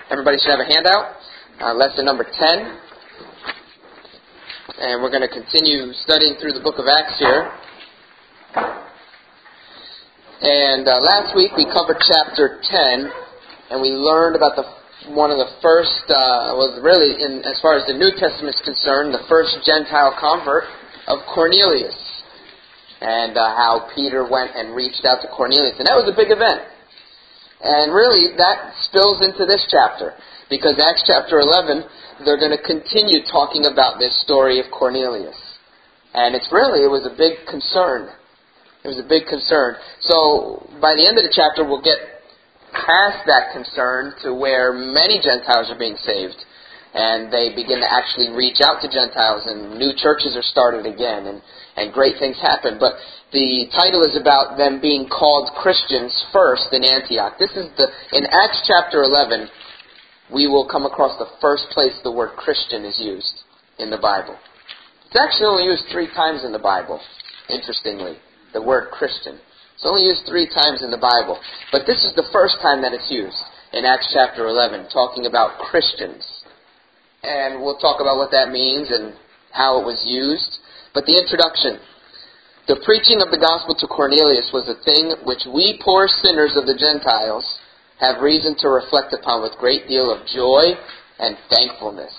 Everybody should have a handout. Lesson number 10. And we're going to continue studying through the book of Acts here. And last week we covered chapter 10, and we learned about one of the first, as far as the New Testament is concerned, the first Gentile convert of Cornelius. And how Peter went and reached out to Cornelius. And that was a big event. And really, that spills into this chapter. Because Acts chapter 11, they're going to continue talking about this story of Cornelius. And it was a big concern. It was a big concern. So, by the end of the chapter, we'll get past that concern to where many Gentiles are being saved. And they begin to actually reach out to Gentiles, and new churches are started again, and great things happen. But the title is about them being called Christians first in Antioch. In Acts chapter 11, we will come across the first place the word Christian is used in the Bible. It's actually only used 3 times in the Bible, interestingly, the word Christian. It's only used 3 times in the Bible. But this is the first time that it's used in Acts chapter 11, talking about Christians. And we'll talk about what that means and how it was used. But the introduction. The preaching of the gospel to Cornelius was a thing which we poor sinners of the Gentiles have reason to reflect upon with great deal of joy and thankfulness.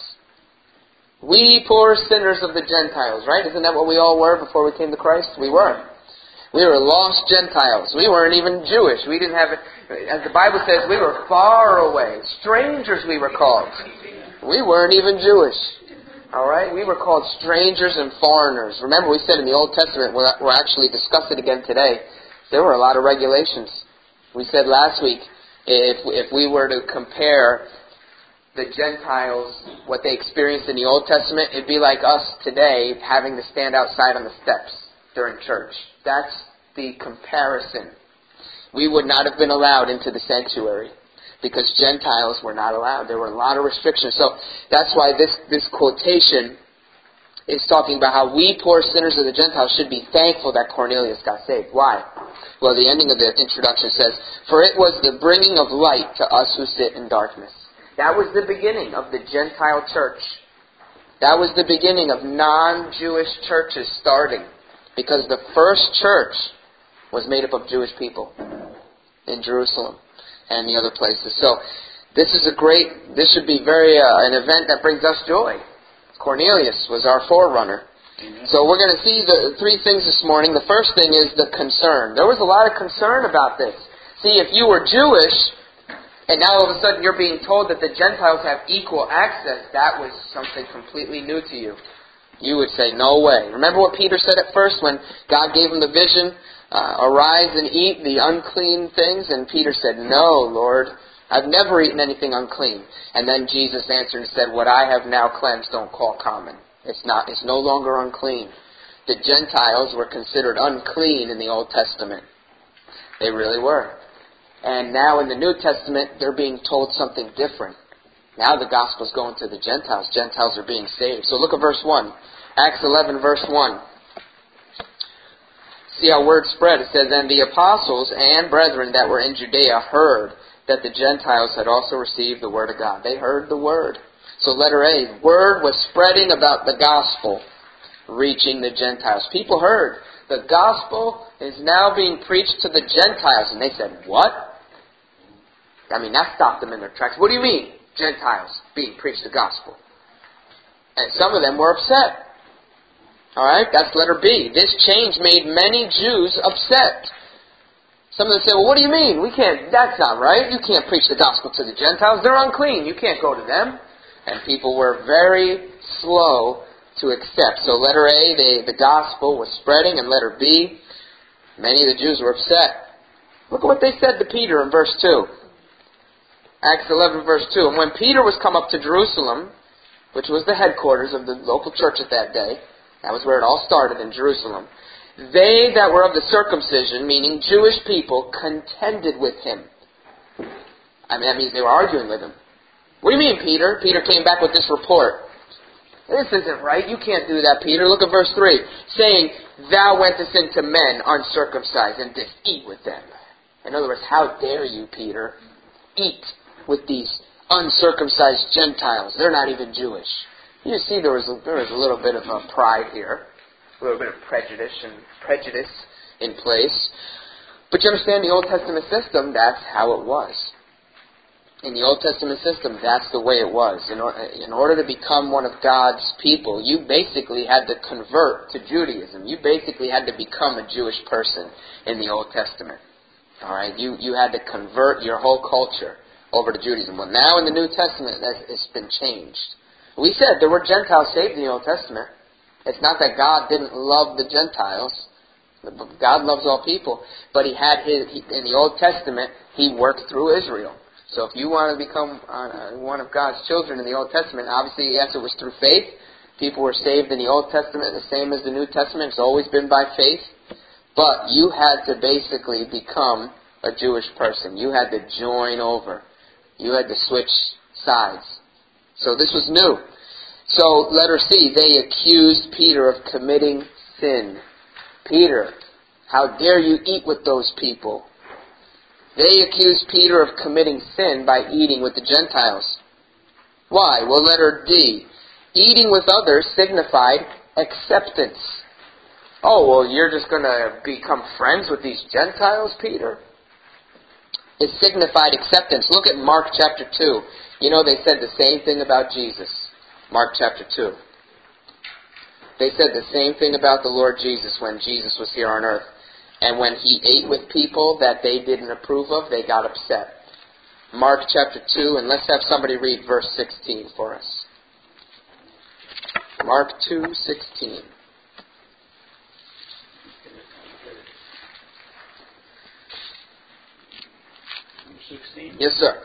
We poor sinners of the Gentiles, right? Isn't that what we all were before we came to Christ? We were. We were lost Gentiles. We weren't even Jewish. We didn't have it. As the Bible says, we were far away. Strangers we were called. We weren't even Jewish. All right? We were called strangers and foreigners. Remember, we said in the Old Testament, we'll actually discuss it again today, there were a lot of regulations. We said last week, if we were to compare the Gentiles, what they experienced in the Old Testament, it'd be like us today having to stand outside on the steps during church. That's the comparison. We would not have been allowed into the sanctuary, because Gentiles were not allowed. There were a lot of restrictions. So that's why this quotation is talking about how we poor sinners of the Gentiles should be thankful that Cornelius got saved. Why? Well, the ending of the introduction says, "For it was the bringing of light to us who sit in darkness." That was the beginning of the Gentile church. That was the beginning of non-Jewish churches starting, because the first church was made up of Jewish people in Jerusalem and the other places. So this should be an event that brings us joy. Cornelius was our forerunner. So we're going to see the 3 things this morning. The first thing is the concern. There was a lot of concern about this. See, if you were Jewish, and now all of a sudden you're being told that the Gentiles have equal access, that was something completely new to you. You would say, no way. Remember what Peter said at first when God gave him the vision? Arise and eat the unclean things. And Peter said, no, Lord, I've never eaten anything unclean. And then Jesus answered and said, what I have now cleansed don't call common. It's no longer unclean. The Gentiles were considered unclean in the Old Testament. They really were. And now in the New Testament, they're being told something different. Now the gospel's going to the Gentiles. Gentiles are being saved. So look at verse 1. Acts 11, verse 1. See how word spread. It says, "And the apostles and brethren that were in Judea heard that the Gentiles had also received the word of God." They heard the word. So letter A, word was spreading about the gospel, reaching the Gentiles. People heard the gospel is now being preached to the Gentiles. And they said, what? That stopped them in their tracks. What do you mean, Gentiles being preached the gospel? And some of them were upset. All right, that's letter B. This change made many Jews upset. Some of them say, well, what do you mean? That's not right. You can't preach the gospel to the Gentiles. They're unclean. You can't go to them. And people were very slow to accept. So letter A, the gospel was spreading. And letter B, many of the Jews were upset. Look at what they said to Peter in verse 2. Acts 11, verse 2. "And when Peter was come up to Jerusalem," which was the headquarters of the local church at that day, that was where it all started, in Jerusalem, "they that were of the circumcision," meaning Jewish people, "contended with him." That means they were arguing with him. What do you mean, Peter? Peter came back with this report. This isn't right. You can't do that, Peter. Look at verse 3. Saying, "Thou wentest into men uncircumcised, and didst eat with them." In other words, how dare you, Peter, eat with these uncircumcised Gentiles. They're not even Jewish. You see, there was a little bit of pride here, a little bit of prejudice in place. But you understand, the Old Testament system, that's how it was. In the Old Testament system, that's the way it was. In order to become one of God's people, you basically had to convert to Judaism. You basically had to become a Jewish person in the Old Testament. All right, you had to convert your whole culture over to Judaism. Well, now in the New Testament, it's been changed. We said there were Gentiles saved in the Old Testament. It's not that God didn't love the Gentiles. God loves all people. But in the Old Testament, He worked through Israel. So if you want to become one of God's children in the Old Testament, obviously, yes, it was through faith. People were saved in the Old Testament the same as the New Testament. It's always been by faith. But you had to basically become a Jewish person. You had to join over. You had to switch sides. So this was new. So, letter C, they accused Peter of committing sin. Peter, how dare you eat with those people? They accused Peter of committing sin by eating with the Gentiles. Why? Well, letter D, eating with others signified acceptance. Oh, well, you're just going to become friends with these Gentiles, Peter? It signified acceptance. Look at Mark chapter 2. You know, they said the same thing about Jesus. Mark chapter 2. They said the same thing about the Lord Jesus when Jesus was here on earth. And when He ate with people that they didn't approve of, they got upset. Mark chapter 2, and let's have somebody read verse 16 for us. Mark 2:16. 16? Yes, sir.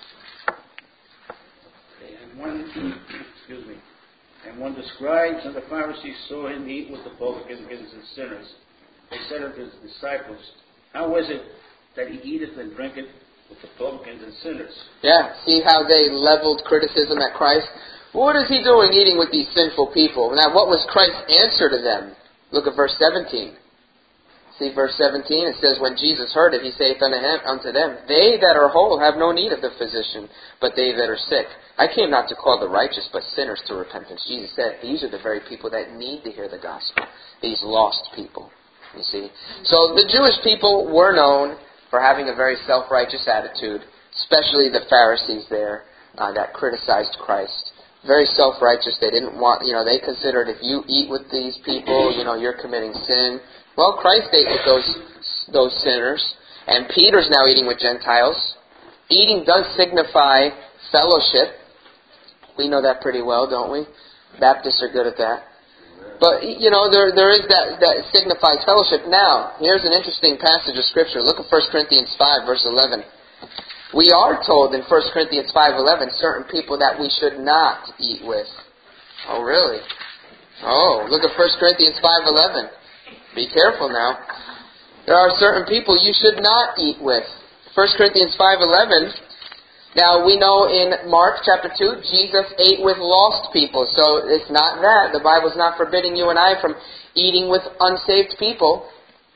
And when the scribes and the Pharisees saw Him eat with the publicans and sinners, they said unto His disciples, how is it that He eateth and drinketh with the publicans and sinners? Yeah, see how they leveled criticism at Christ? What is He doing eating with these sinful people? Now, what was Christ's answer to them? Look at verse 17. See verse 17, it says, when Jesus heard it, He saith unto them, they that are whole have no need of the physician, but they that are sick. I came not to call the righteous, but sinners to repentance. Jesus said, these are the very people that need to hear the gospel. These lost people, you see. So the Jewish people were known for having a very self-righteous attitude, especially the Pharisees there that criticized Christ. Very self-righteous. They didn't want, they considered if you eat with these people, you're committing sin. Well, Christ ate with those sinners, and Peter's now eating with Gentiles. Eating does signify fellowship. We know that pretty well, don't we? Baptists are good at that. But, there is that signifies fellowship. Now, here's an interesting passage of Scripture. Look at 1 Corinthians 5, verse 11. We are told in 1 Corinthians 5:11 certain people that we should not eat with. Oh, really? Oh, look at 1 Corinthians 5:11. Be careful now. There are certain people you should not eat with. 1 Corinthians 5:11. Now, we know in Mark chapter 2, Jesus ate with lost people. So it's not that. The Bible's not forbidding you and I from eating with unsaved people.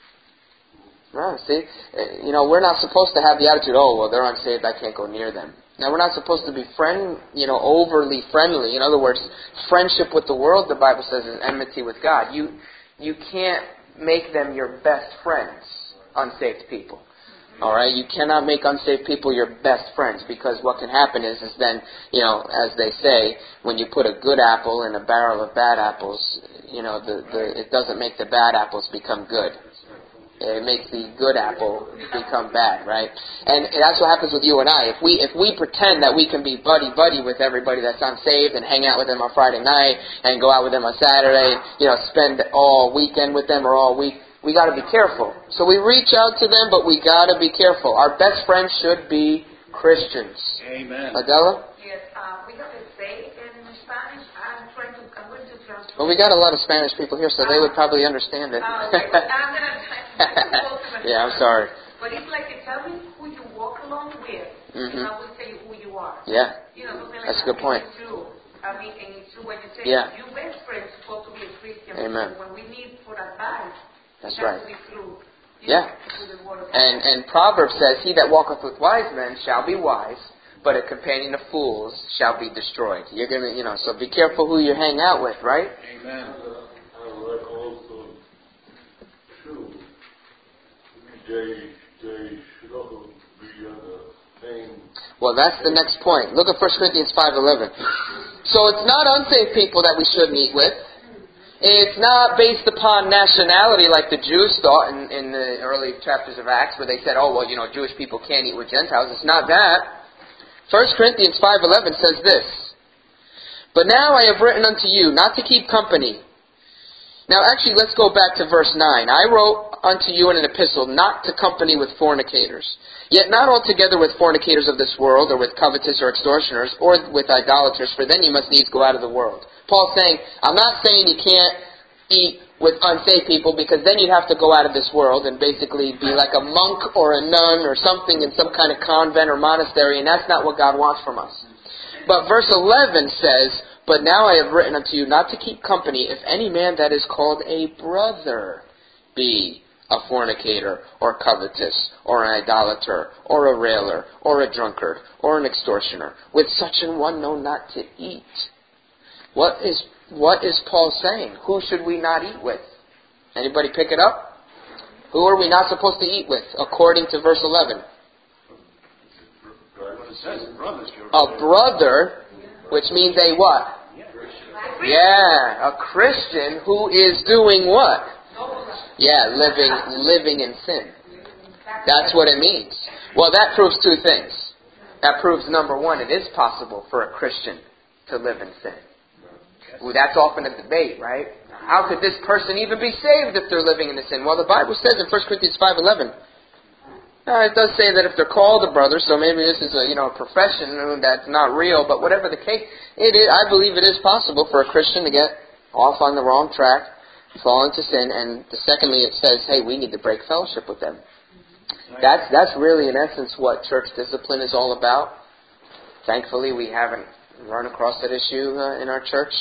No, see, we're not supposed to have the attitude, oh, well, they're unsaved, I can't go near them. Now, we're not supposed to be overly friendly. In other words, friendship with the world, the Bible says, is enmity with God. You can't make them your best friends, unsaved people. All right, you cannot make unsaved people your best friends, because what can happen is then, as they say, when you put a good apple in a barrel of bad apples, it doesn't make the bad apples become good. It makes the good apple become bad, right? And that's what happens with you and I. If we pretend that we can be buddy with everybody that's unsaved and hang out with them on Friday night and go out with them on Saturday, spend all weekend with them or all week, we got to be careful. So we reach out to them, but we got to be careful. Our best friends should be Christians. Amen. Adela? Yes, we have a say in Spanish. I'm going to translate. Well, we got a lot of Spanish people here, so they would probably understand it. Okay, but I'm going to Yeah, I'm sorry. But it's like tell me who you walk along with, and I will tell you who you are. Yeah. Something like That's a that. good point. It's true. I mean, and it's true when you say your best friend is supposed to be a Christian. Amen. When we need for advice, that's it right. has to be through. Yeah. Through the word of God. And Proverbs says, he that walketh with wise men shall be wise, but a companion of fools shall be destroyed. You're going to, so be careful who you hang out with, right? Amen. Also, too, they should also be on the same. Well, that's the next point. Look at 1 Corinthians 5:11. So it's not unsaved people that we shouldn't eat with. It's not based upon nationality like the Jews thought in the early chapters of Acts, where they said, Jewish people can't eat with Gentiles. It's not that. 1 Corinthians 5:11 says this, "But now I have written unto you not to keep company." Now actually, let's go back to verse 9. "I wrote unto you in an epistle not to company with fornicators, yet not altogether with fornicators of this world, or with covetous or extortioners, or with idolaters, for then you must needs go out of the world." Paul's saying, I'm not saying you can't eat with unsaved people, because then you'd have to go out of this world and basically be like a monk or a nun or something in some kind of convent or monastery, and that's not what God wants from us. But verse 11 says, "But now I have written unto you not to keep company if any man that is called a brother be a fornicator, or covetous, or an idolater, or a railer, or a drunkard, or an extortioner. With such an one know not to eat." What is Paul saying? Who should we not eat with? Anybody pick it up? Who are we not supposed to eat with, according to verse 11? It says brothers. A brother, which means a what? Yeah, a Christian who is doing what? Yeah, living in sin. That's what it means. Well, that proves two things. That proves, number one, it is possible for a Christian to live in sin. Well, that's often a debate, right? How could this person even be saved if they're living in the sin? Well, the Bible says in 1 Corinthians 5:11, it does say that if they're called a brother, so maybe this is a profession that's not real, but whatever the case, I believe it is possible for a Christian to get off on the wrong track, fall into sin, and secondly it says, hey, we need to break fellowship with them. That's really in essence what church discipline is all about. Thankfully, we haven't run across that issue in our church.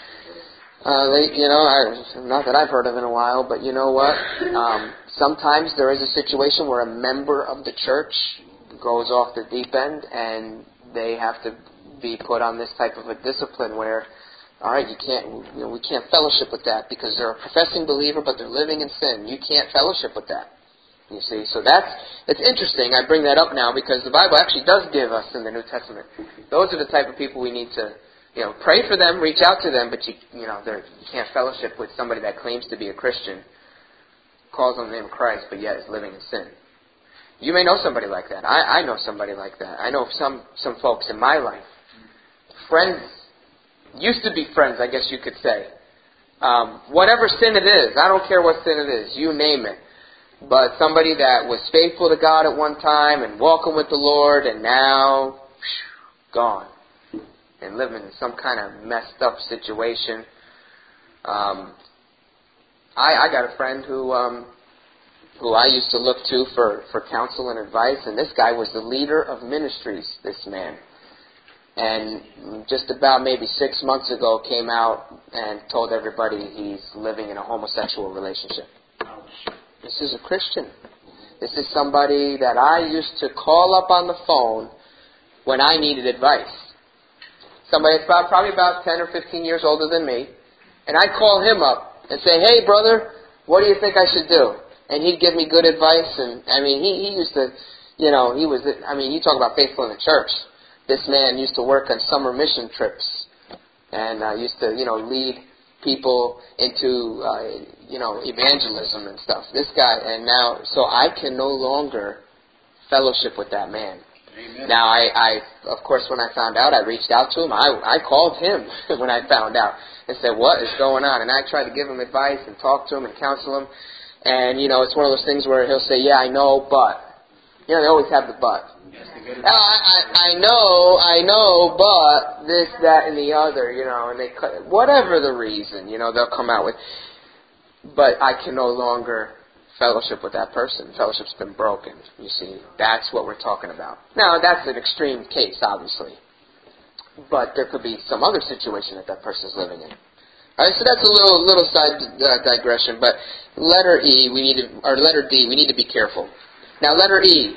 Not that I've heard of in a while, but you know what? Sometimes there is a situation where a member of the church goes off the deep end, and they have to be put on this type of a discipline where, all right, we can't fellowship with that because they're a professing believer, but they're living in sin. You can't fellowship with that. You see, so it's interesting. I bring that up now because the Bible actually does give us in the New Testament. Those are the type of people we need to, pray for them, reach out to them, but you can't fellowship with somebody that claims to be a Christian, calls on the name of Christ, but yet is living in sin. You may know somebody like that. I know somebody like that. I know some folks in my life. Friends, used to be friends, I guess you could say. Whatever sin it is, I don't care what sin it is, you name it. But somebody that was faithful to God at one time and walking with the Lord, and now gone and living in some kind of messed up situation. I got a friend who I used to look to for counsel and advice, and this guy was the leader of ministries, this man. And just about maybe 6 months ago came out and told everybody he's living in a homosexual relationship. This is a Christian. This is somebody that I used to call up on the phone when I needed advice. Somebody that's probably about 10 or 15 years older than me. And I'd call him up and say, hey, brother, what do you think I should do? And he'd give me good advice. And, he used to, you talk about faithful in the church. This man used to work on summer mission trips and used to, lead people into, evangelism and stuff. This guy, and now, so I can no longer fellowship with that man. Amen. Now, I of course, when I found out, I reached out to him. I called him when I found out and said, what is going on? And I tried to give him advice and talk to him and counsel him. And, it's one of those things where he'll say, yeah, I know, but. They always have the but. I know, but this, that, and the other, and they whatever the reason, they'll come out with. But I can no longer fellowship with that person. Fellowship's been broken, you see. That's what we're talking about. Now, that's an extreme case, obviously. But there could be some other situation that person's living in. All right, so that's a little side digression. But letter D, we need to be careful. Now, letter E.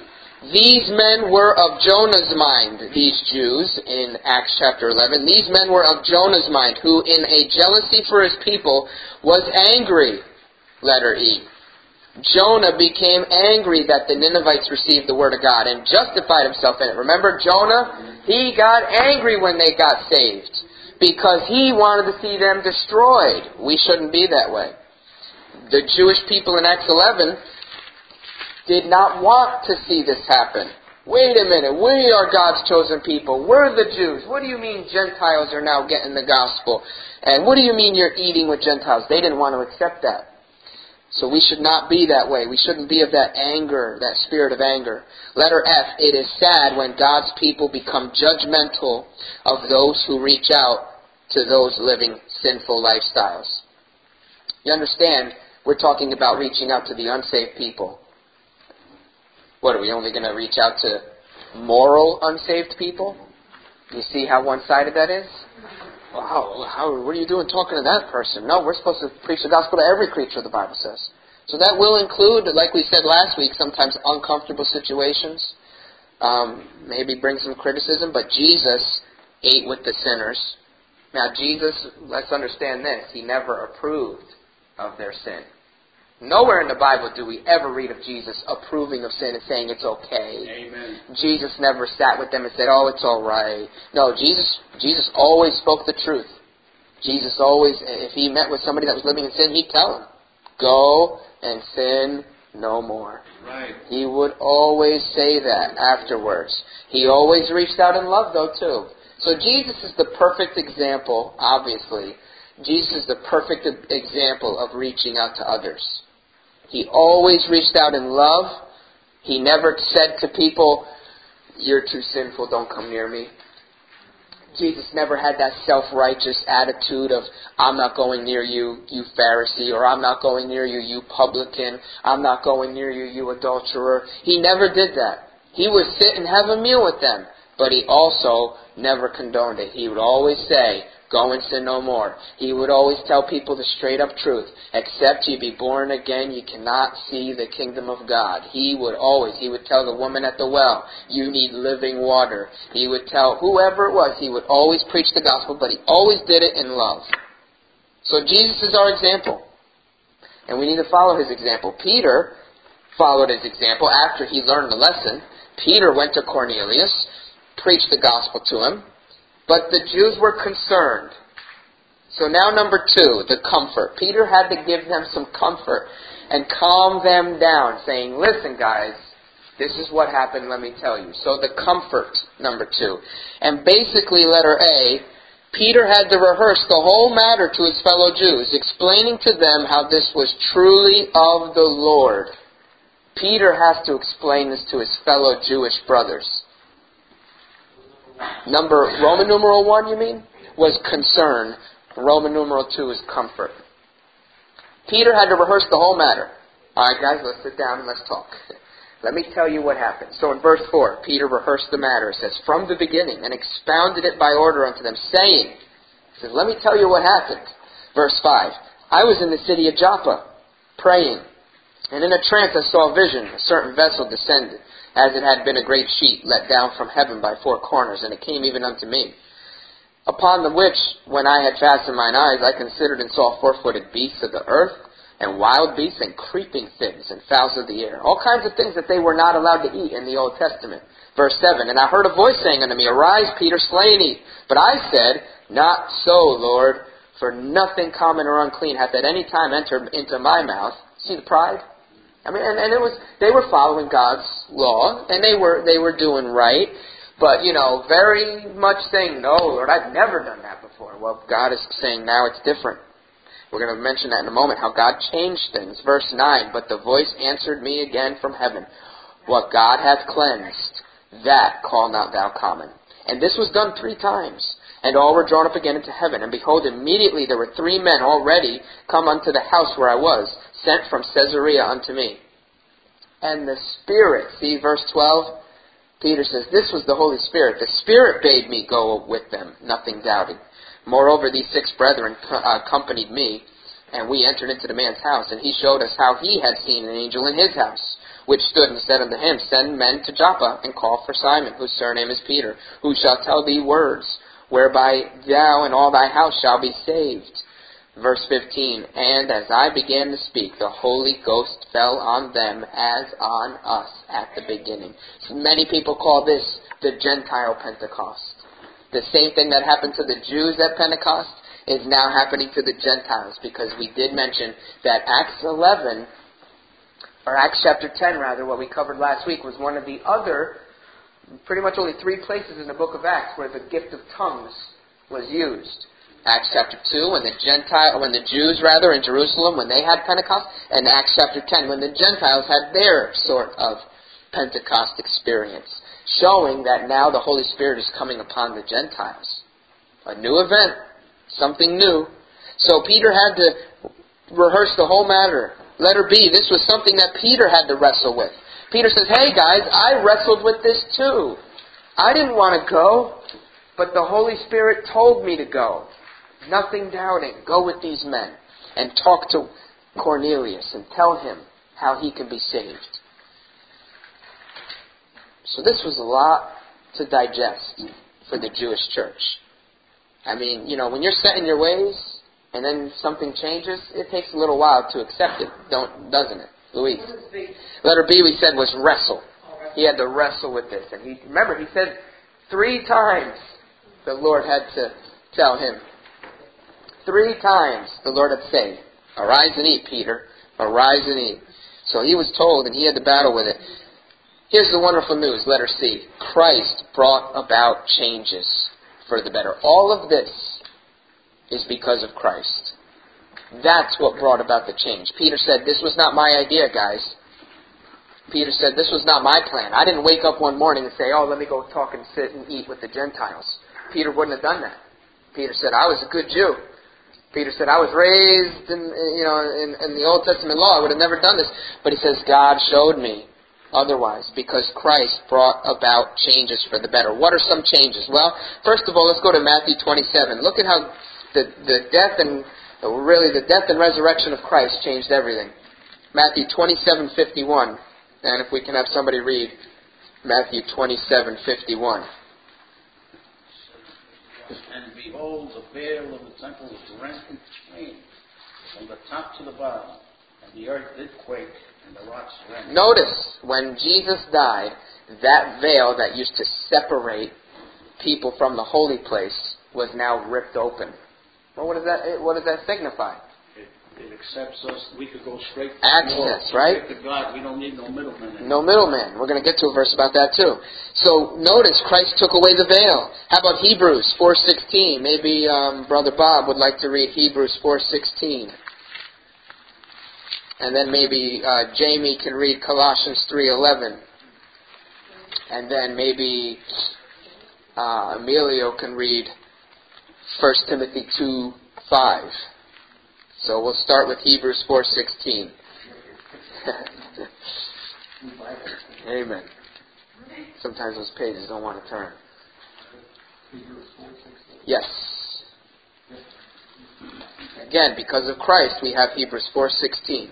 These men were of Jonah's mind, these Jews, in Acts chapter 11. These men were of Jonah's mind, who in a jealousy for his people was angry, letter E. Jonah became angry that the Ninevites received the word of God and justified himself in it. Remember Jonah? He got angry when they got saved because he wanted to see them destroyed. We shouldn't be that way. The Jewish people in Acts 11 did not want to see this happen. Wait a minute, we are God's chosen people. We're the Jews. What do you mean Gentiles are now getting the gospel? And what do you mean you're eating with Gentiles? They didn't want to accept that. So we should not be that way. We shouldn't be of that anger, that spirit of anger. Letter F, it is sad when God's people become judgmental of those who reach out to those living sinful lifestyles. You understand, we're talking about reaching out to the unsaved people. What, are we only going to reach out to moral unsaved people? You see how one-sided that is? Wow, what are you doing talking to that person? No, we're supposed to preach the gospel to every creature, the Bible says. So that will include, like we said last week, sometimes uncomfortable situations. Maybe bring some criticism, but Jesus ate with the sinners. Now Jesus, let's understand this, he never approved of their sin. Nowhere in the Bible do we ever read of Jesus approving of sin and saying it's okay. Amen. Jesus never sat with them and said, oh, it's all right. No, Jesus always spoke the truth. Jesus always, if he met with somebody that was living in sin, he'd tell them, go and sin no more. Right. He would always say that afterwards. He always reached out in love, though, too. So Jesus is the perfect example, obviously. Jesus is the perfect example of reaching out to others. He always reached out in love. He never said to people, you're too sinful, don't come near me. Jesus never had that self-righteous attitude of, I'm not going near you, you Pharisee, or I'm not going near you, you publican, I'm not going near you, you adulterer. He never did that. He would sit and have a meal with them, but he also never condoned it. He would always say, go and sin no more. He would always tell people the straight up truth. Except ye be born again, ye cannot see the kingdom of God. He would tell the woman at the well, you need living water. He would tell whoever it was, he would always preach the gospel, but he always did it in love. So Jesus is our example. And we need to follow his example. Peter followed his example after he learned the lesson. Peter went to Cornelius, preached the gospel to him. But the Jews were concerned. So now number 2, the comfort. Peter had to give them some comfort and calm them down, saying, listen guys, this is what happened, let me tell you. So the comfort, number 2. And basically, letter A, Peter had to rehearse the whole matter to his fellow Jews, explaining to them how this was truly of the Lord. Peter has to explain this to his fellow Jewish brothers. Roman numeral 1, you mean, was concern. Roman numeral 2 is comfort. Peter had to rehearse the whole matter. All right, guys, let's sit down and let's talk. Let me tell you what happened. So in verse 4, Peter rehearsed the matter. It says, from the beginning, and expounded it by order unto them, saying, he says, let me tell you what happened. Verse 5, I was in the city of Joppa, praying, and in a trance I saw a vision, a certain vessel descended, as it had been a great sheet let down from heaven by 4 corners, and it came even unto me. Upon the which, when I had fastened mine eyes, I considered and saw 4-footed beasts of the earth, and wild beasts, and creeping things, and fowls of the air. All kinds of things that they were not allowed to eat in the Old Testament. Verse 7, and I heard a voice saying unto me, arise, Peter, slay and eat. But I said, not so, Lord, for nothing common or unclean hath at any time entered into my mouth. See the pride? I mean, and it was, they were following God's law, and they were doing right, but, very much saying, no, Lord, I've never done that before. Well, God is saying now it's different. We're going to mention that in a moment, how God changed things. Verse 9, but the voice answered me again from heaven, what God hath cleansed, that call not thou common. And this was done 3 times. And all were drawn up again into heaven. And behold, immediately there were 3 men already come unto the house where I was, sent from Caesarea unto me. And the Spirit, see verse 12? Peter says, this was the Holy Spirit. The Spirit bade me go with them, nothing doubting. Moreover, these 6 brethren accompanied me, and we entered into the man's house, and he showed us how he had seen an angel in his house, which stood and said unto him, Send men to Joppa, and call for Simon, whose surname is Peter, who shall tell thee words, whereby thou and all thy house shall be saved. Verse 15, And as I began to speak, the Holy Ghost fell on them as on us at the beginning. So many people call this the Gentile Pentecost. The same thing that happened to the Jews at Pentecost is now happening to the Gentiles, because we did mention that Acts chapter 10 rather, what we covered last week, was one of the other, pretty much only 3 places in the book of Acts where the gift of tongues was used. Acts chapter 2, when the Jews in Jerusalem, when they had Pentecost, and Acts chapter 10, when the Gentiles had their sort of Pentecost experience, showing that now the Holy Spirit is coming upon the Gentiles. A new event, something new. So Peter had to rehearse the whole matter. Letter B, this was something that Peter had to wrestle with. Peter says, hey guys, I wrestled with this too. I didn't want to go, but the Holy Spirit told me to go. Nothing doubting. Go with these men and talk to Cornelius and tell him how he can be saved. So this was a lot to digest for the Jewish church. I mean, when you're set in your ways and then something changes, it takes a little while to accept it, doesn't it, Luis? Letter B, we said, was wrestle. He had to wrestle with this. And he said 3 times the Lord had to tell him. 3 times the Lord had said, arise and eat, Peter. Arise and eat. So he was told, and he had to battle with it. Here's the wonderful news, letter C. Christ brought about changes for the better. All of this is because of Christ. That's what brought about the change. Peter said, this was not my idea, guys. Peter said, this was not my plan. I didn't wake up one morning and say, let me go talk and sit and eat with the Gentiles. Peter wouldn't have done that. Peter said, I was a good Jew. Peter said, I was raised in the Old Testament law. I would have never done this. But he says, God showed me otherwise, because Christ brought about changes for the better. What are some changes? Well, first of all, let's go to Matthew 27. Look at how the death and resurrection of Christ changed everything. Matthew 27:51. And if we can have somebody read Matthew 27:51. And behold, the veil of the temple was rent in twain, from the top to the bottom, and the earth did quake, and the rocks rent. Notice, when Jesus died, that veil that used to separate people from the holy place was now ripped open. Well, what does that signify? It accepts us. We could go straight to access, right? To God. We don't need no middleman anymore. No middleman. We're going to get to a verse about that too. So notice, Christ took away the veil. How about Hebrews 4:16? Maybe Brother Bob would like to read Hebrews 4:16. And then maybe Jamie can read Colossians 3:11. And then maybe Emilio can read 1 Timothy 2:5. So we'll start with Hebrews 4:16. Amen. Sometimes those pages don't want to turn. Yes. Again, because of Christ, we have Hebrews 4:16.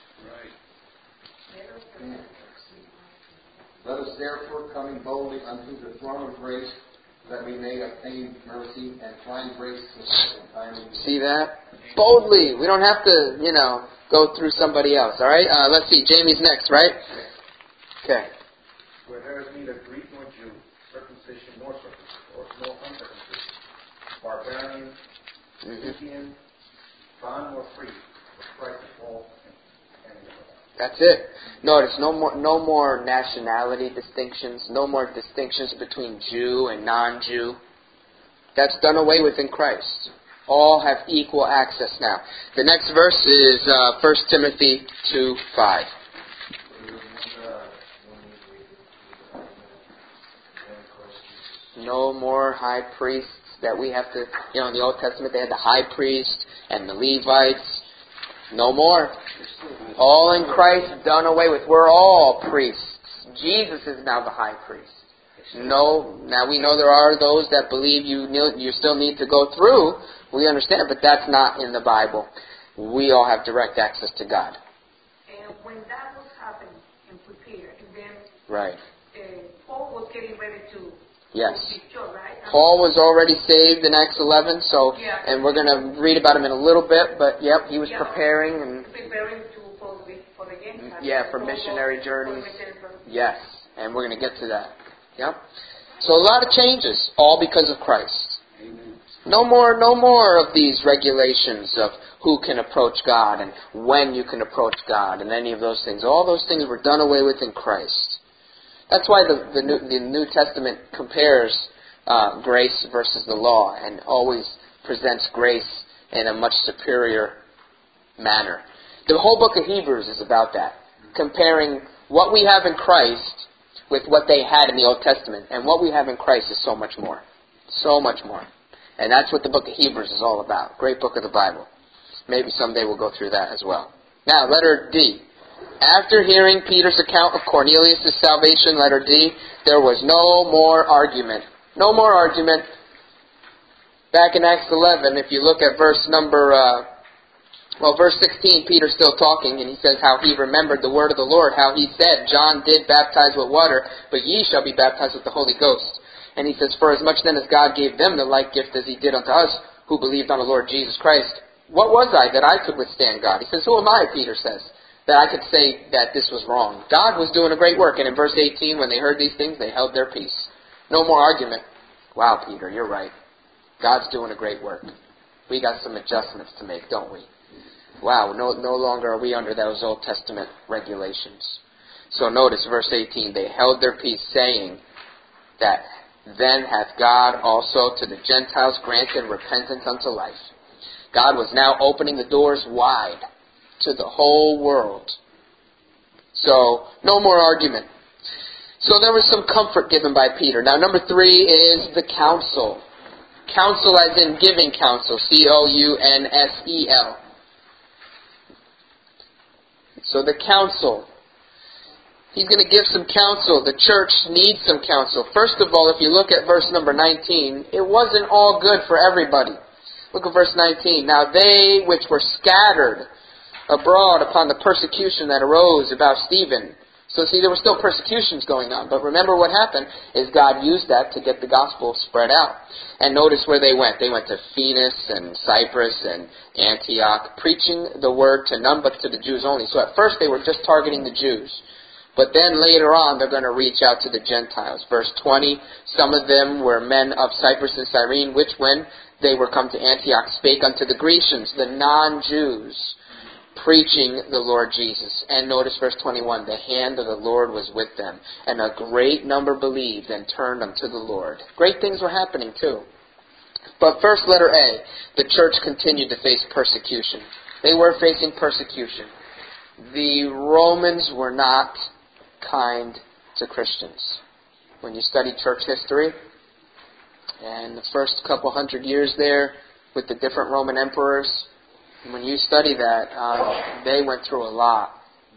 Let us therefore, coming boldly unto the throne of grace, that we may obtain mercy and find grace to help in time of need. See that? Boldly. We don't have to, go through somebody else. All right? Let's see. Jamie's next, right? Okay. Where there is neither Greek nor Jew, circumcision nor uncircumcision, barbarian, Scythian, bond nor free, but Christ is all and That's it. Notice, no more nationality distinctions, no more distinctions between Jew and non-Jew. That's done away with in Christ. All have equal access now. The next verse is 1 Timothy 2:5. No more high priests that we have to, in the Old Testament they had the high priest and the Levites. No more. All in Christ done away with. We're all priests. Jesus is now the high priest. No, now we know there are those that believe you still need to go through. We understand, but that's not in the Bible. We all have direct access to God. And when that was happening and preparing Right. Paul was getting ready to Yes. be killed, right? Paul was already saved in Acts 11, so, Yeah. and we're going to read about him in a little bit, but yep, he was Yeah. preparing and, Preparing for the Gentiles. yeah, for missionary journeys. For missionary journeys. Yes, and we're going to get to that. Yep. So a lot of changes, all because of Christ. Amen. No more of these regulations of who can approach God and when you can approach God and any of those things. All those things were done away with in Christ. That's why the New Testament compares grace versus the law and always presents grace in a much superior manner. The whole book of Hebrews is about that, comparing what we have in Christ with what they had in the Old Testament. And what we have in Christ is so much more. So much more. And that's what the book of Hebrews is all about. Great book of the Bible. Maybe someday we'll go through that as well. Now, letter D. After hearing Peter's account of Cornelius' salvation, letter D, there was no more argument. No more argument. Back in Acts 11, if you look at verse 16, Peter's still talking, and he says how he remembered the word of the Lord, how he said, John did baptize with water, but ye shall be baptized with the Holy Ghost. And he says, for as much then as God gave them the like gift as he did unto us, who believed on the Lord Jesus Christ, what was I that I could withstand God? He says, who am I, Peter says, that I could say that this was wrong? God was doing a great work. And in verse 18, when they heard these things, they held their peace. No more argument. Wow, Peter, you're right. God's doing a great work. We got some adjustments to make, don't we? Wow, no longer are we under those Old Testament regulations. So notice verse 18, they held their peace, saying that then hath God also to the Gentiles granted repentance unto life. God was now opening the doors wide to the whole world. So, no more argument. So there was some comfort given by Peter. Now, number 3 is the counsel. Counsel as in giving counsel. C-O-U-N-S-E-L. So the counsel. He's going to give some counsel. The church needs some counsel. First of all, if you look at verse number 19, it wasn't all good for everybody. Look at verse 19. Now they which were scattered abroad upon the persecution that arose about Stephen. So see, there were still persecutions going on. But remember what happened is God used that to get the gospel spread out. And notice where they went. They went to Phoenix and Cyprus and Antioch, preaching the word to none but to the Jews only. So at first they were just targeting the Jews. But then later on they're going to reach out to the Gentiles. Verse 20, some of them were men of Cyprus and Cyrene, which when they were come to Antioch spake unto the Grecians, the non-Jews, preaching the Lord Jesus. And notice verse 21, the hand of the Lord was with them, and a great number believed and turned unto the Lord. Great things were happening too. But first, letter A, the church continued to face persecution. They were facing persecution. The Romans were not kind to Christians. When you study church history, and the first couple hundred years there with the different Roman emperors, when you study that, they went through a lot.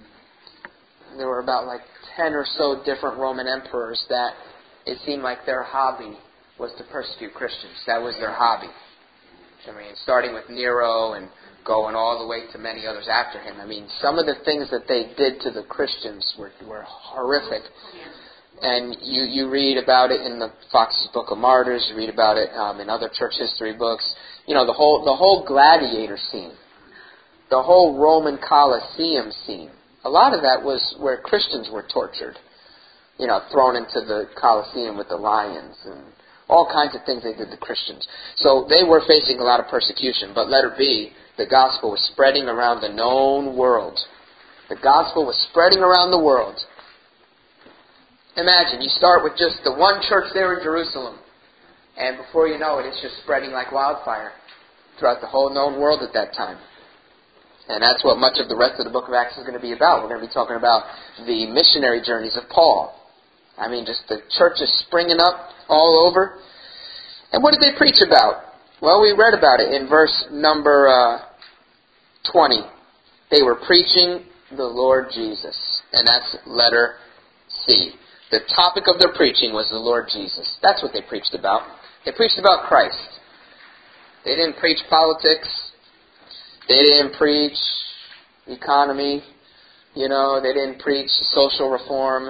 There were about 10 or so different Roman emperors that it seemed like their hobby was to persecute Christians. That was their hobby. I mean, starting with Nero and going all the way to many others after him. I mean, some of the things that they did to the Christians were horrific. And you read about it in the Fox's Book of Martyrs. You read about it in other church history books. You know, the whole gladiator scene, the whole Roman Colosseum scene. A lot of that was where Christians were tortured. You know, thrown into the Colosseum with the lions and all kinds of things they did to Christians. So they were facing a lot of persecution. But letter B, the gospel was spreading around the known world. The gospel was spreading around the world. Imagine, you start with just the one church there in Jerusalem. And before you know it, it's just spreading like wildfire throughout the whole known world at that time. And that's what much of the rest of the book of Acts is going to be about. We're going to be talking about the missionary journeys of Paul. I mean, just the churches springing up all over. And what did they preach about? Well, we read about it in verse number 20. They were preaching the Lord Jesus. And that's letter C. The topic of their preaching was the Lord Jesus. That's what they preached about. They preached about Christ. They didn't preach politics. They didn't preach economy. You know, they didn't preach social reform.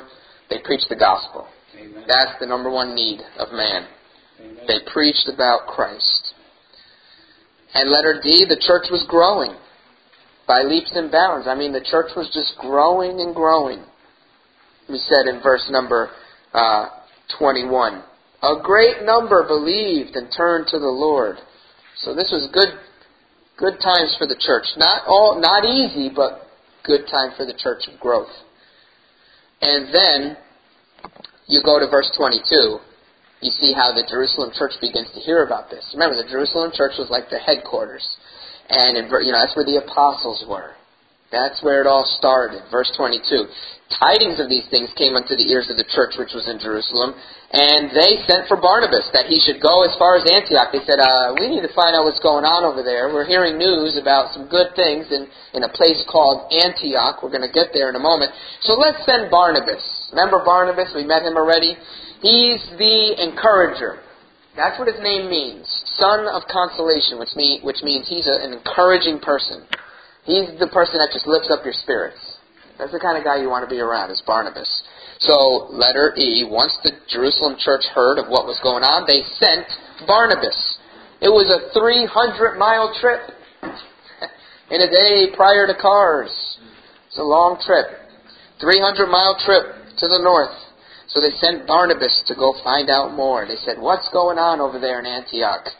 They preached the gospel. Amen. That's the number one need of man. Amen. They preached about Christ. And letter D, the church was growing by leaps and bounds. I mean, the church was just growing and growing. We said in verse number 21, a great number believed and turned to the Lord. So this was good times for the church. Not easy, but good time for the church of growth. And then you go to verse 22. You see how the Jerusalem church begins to hear about this. Remember, the Jerusalem church was like the headquarters. And that's where the apostles were. That's where it all started. Verse 22. Tidings of these things came unto the ears of the church which was in Jerusalem, and they sent for Barnabas that he should go as far as Antioch. They said, we need to find out what's going on over there. We're hearing news about some good things in a place called Antioch. We're going to get there in a moment. So let's send Barnabas. Remember Barnabas? We met him already. He's the encourager. That's what his name means. Son of consolation, which means he's an encouraging person. He's the person that just lifts up your spirits. That's the kind of guy you want to be around, is Barnabas. So, letter E, once the Jerusalem church heard of what was going on, they sent Barnabas. It was a 300-mile trip in a day prior to cars. It's a long trip. 300-mile trip to the north. So they sent Barnabas to go find out more. They said, what's going on over there in Antioch?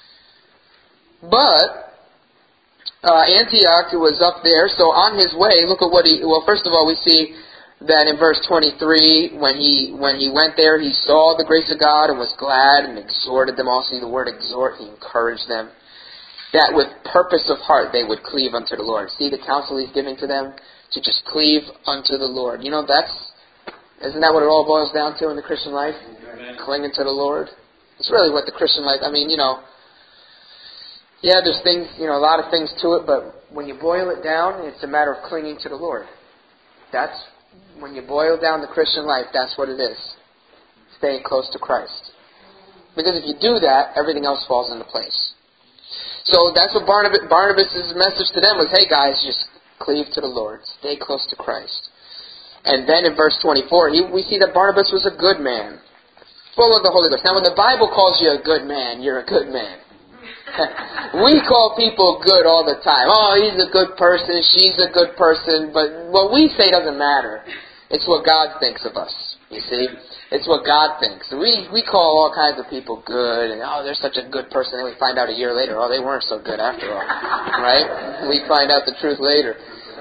But Antioch was up there, so on his way, look at what first of all, we see that in verse 23, when he went there, he saw the grace of God and was glad and exhorted them all. See the word exhort, he encouraged them, that with purpose of heart they would cleave unto the Lord. See the counsel he's giving to them? To just cleave unto the Lord. Isn't that what it all boils down to in the Christian life? Amen. Clinging to the Lord. It's really what the Christian life, yeah, there's things, a lot of things to it, but when you boil it down, it's a matter of clinging to the Lord. That's, when you boil down the Christian life, that's what it is. Staying close to Christ. Because if you do that, everything else falls into place. So that's what Barnabas' message to them was, hey guys, just cleave to the Lord. Stay close to Christ. And then in verse 24, we see that Barnabas was a good man, full of the Holy Ghost. Now when the Bible calls you a good man, you're a good man. We call people good all the time. Oh, he's a good person, she's a good person, but what we say doesn't matter. It's what God thinks of us, you see. It's what God thinks. We call all kinds of people good, and they're such a good person, and we find out a year later, they weren't so good after all. Right? We find out the truth later.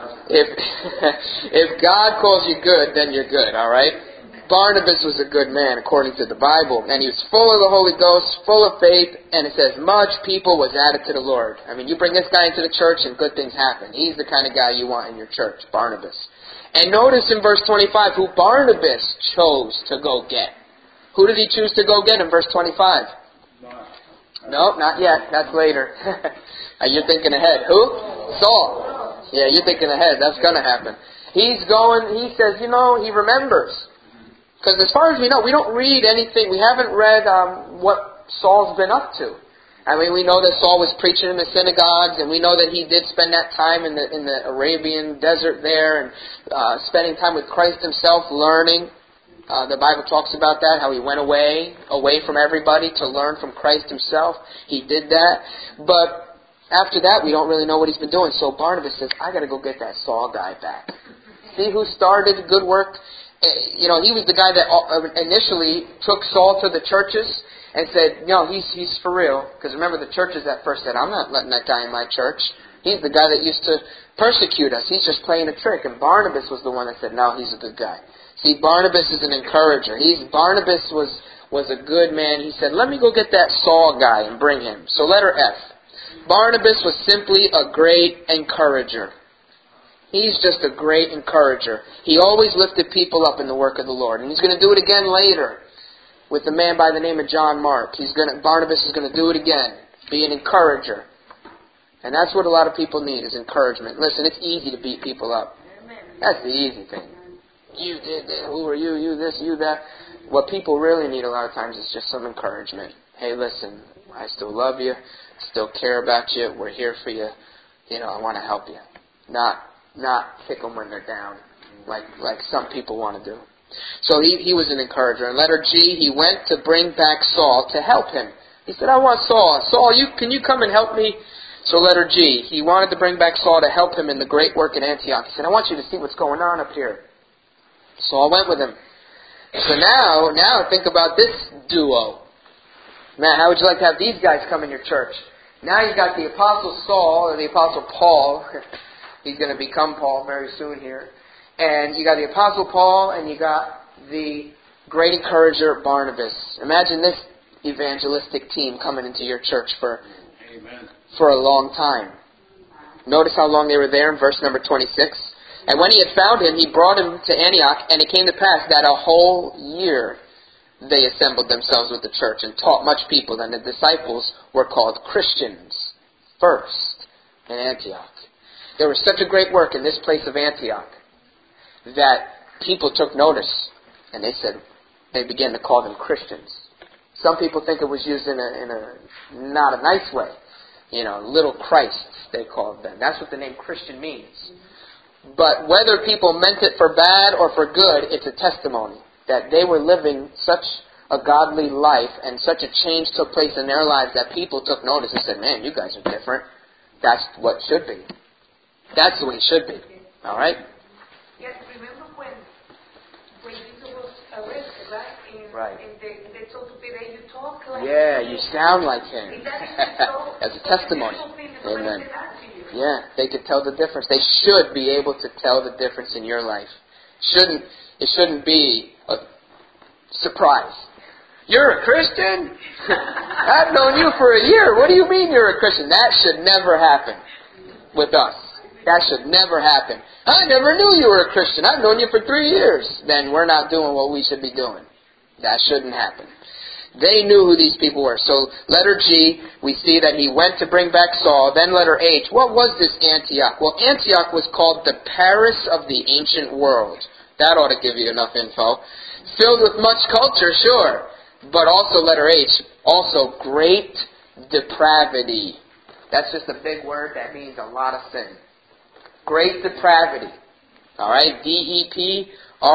If God calls you good, then you're good, alright? Barnabas was a good man, according to the Bible, and he was full of the Holy Ghost, full of faith, and it says, much people was added to the Lord. I mean, you bring this guy into the church and good things happen. He's the kind of guy you want in your church, Barnabas. And notice in verse 25 who Barnabas chose to go get. Who did he choose to go get in verse 25? No, not yet. That's later. You're thinking ahead. Who? Saul. Yeah, you're thinking ahead. That's going to happen. He says, he remembers. Because as far as we know, we don't read anything. We haven't read what Saul's been up to. I mean, we know that Saul was preaching in the synagogues, and we know that he did spend that time in the Arabian desert there, and spending time with Christ himself, learning. The Bible talks about that, how he went away from everybody to learn from Christ himself. He did that. But after that, we don't really know what he's been doing. So Barnabas says, I got to go get that Saul guy back. See who started good work? He was the guy that initially took Saul to the churches and said, he's for real. Because remember, the churches at first said, I'm not letting that guy in my church. He's the guy that used to persecute us. He's just playing a trick. And Barnabas was the one that said, no, he's a good guy. See, Barnabas is an encourager. Barnabas was a good man. He said, let me go get that Saul guy and bring him. So letter F. Barnabas was simply a great encourager. He's just a great encourager. He always lifted people up in the work of the Lord. And he's going to do it again later with a man by the name of John Mark. Barnabas is going to do it again. Be an encourager. And that's what a lot of people need, is encouragement. Listen, it's easy to beat people up. That's the easy thing. You did that. Who are you? You this, you that. What people really need a lot of times is just some encouragement. Hey, listen, I still love you. Still care about you. We're here for you. I want to help you. Not kick them when they're down, like some people want to do. So he was an encourager. In letter G, he went to bring back Saul to help him. He said, I want Saul. Saul, can you come and help me? So letter G, he wanted to bring back Saul to help him in the great work in Antioch. He said, I want you to see what's going on up here. Saul went with him. So now think about this duo. Matt, how would you like to have these guys come in your church? Now you got the Apostle Saul, or the Apostle Paul. He's going to become Paul very soon here. And you got the Apostle Paul, and you got the great encourager Barnabas. Imagine this evangelistic team coming into your church for a long time. Notice how long they were there in verse number 26. And when he had found him, he brought him to Antioch, and it came to pass that a whole year they assembled themselves with the church and taught much people, and the disciples were called Christians first in Antioch. There was such a great work in this place of Antioch that people took notice, and they began to call them Christians. Some people think it was used in a not a nice way. Little Christs, they called them. That's what the name Christian means. But whether people meant it for bad or for good, it's a testimony that they were living such a godly life and such a change took place in their lives that people took notice and said, man, you guys are different. That's what should be. That's the way it should be. All right? Yes, remember when Jesus was arrested, right? And they told to Peter, you talk like him. You sound like him. As a testimony. Amen. Yeah, they could tell the difference. They should be able to tell the difference in your life. It shouldn't be a surprise. You're a Christian? I've known you for a year. What do you mean you're a Christian? That should never happen with us. That should never happen. I never knew you were a Christian. I've known you for 3 years. Then we're not doing what we should be doing. That shouldn't happen. They knew who these people were. So letter G, we see that he went to bring back Saul. Then letter H, what was this Antioch? Well, Antioch was called the Paris of the ancient world. That ought to give you enough info. Filled with much culture, sure. But also letter H, also great depravity. That's just a big word that means a lot of sin. Great depravity. All right, DEPRAVITY.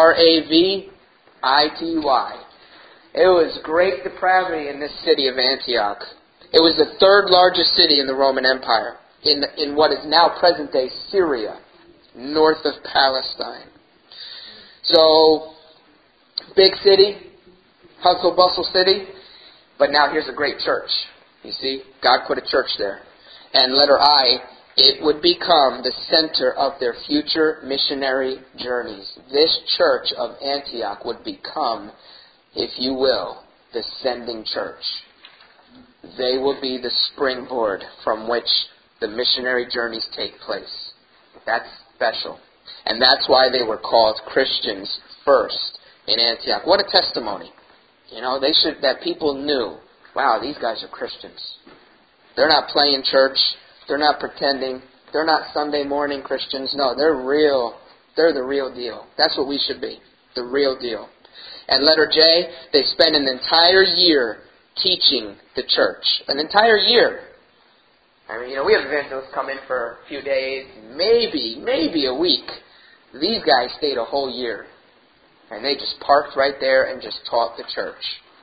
It was great depravity in this city of Antioch. It was the third largest city in the Roman Empire, in what is now present-day Syria, north of Palestine. So, big city, hustle-bustle city, but now here's a great church. You see, God put a church there. And letter I, it would become the center of their future missionary journeys. This church of Antioch would become, if you will, the sending church. They will be the springboard from which the missionary journeys take place. That's special. And that's why they were called Christians first in Antioch. What a testimony. That people knew, wow, these guys are Christians. They're not playing church. They're not pretending. They're not Sunday morning Christians. No, they're real. They're the real deal. That's what we should be, the real deal. And letter J, they spent an entire year teaching the church. An entire year. I mean, we have evangelists come in for a few days, maybe a week. These guys stayed a whole year. And they just parked right there and just taught the church.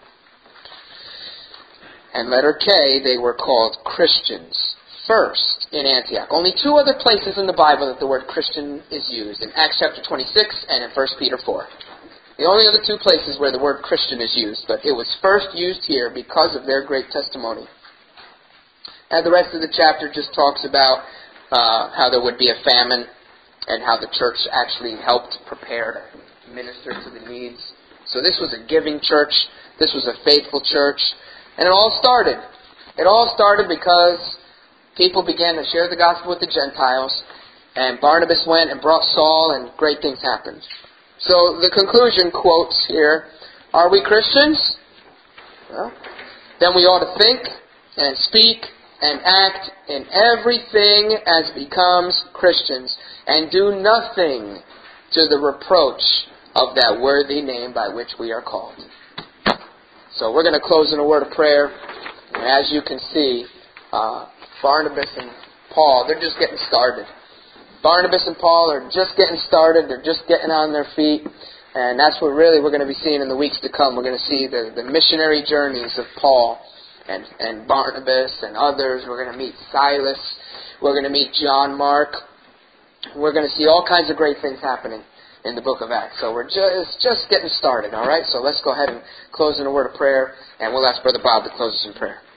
And letter K, they were called Christians first in Antioch. Only 2 other places in the Bible that the word Christian is used. In Acts chapter 26 and in 1 Peter 4. The only other 2 places where the word Christian is used. But it was first used here because of their great testimony. And the rest of the chapter just talks about how there would be a famine and how the church actually helped prepare to minister to the needs. So this was a giving church. This was a faithful church. And it all started. It all started because people began to share the gospel with the Gentiles. And Barnabas went and brought Saul, and great things happened. So the conclusion quotes here, are we Christians? Well, then we ought to think and speak and act in everything as becomes Christians, and do nothing to the reproach of that worthy name by which we are called. So we're going to close in a word of prayer. And as you can see, Barnabas and Paul, they're just getting started. Barnabas and Paul are just getting started. They're just getting on their feet. And that's what really we're going to be seeing in the weeks to come. We're going to see the missionary journeys of Paul and Barnabas and others. We're going to meet Silas. We're going to meet John Mark. We're going to see all kinds of great things happening in the book of Acts. So we're just getting started, all right? So let's go ahead and close in a word of prayer, and we'll ask Brother Bob to close us in prayer.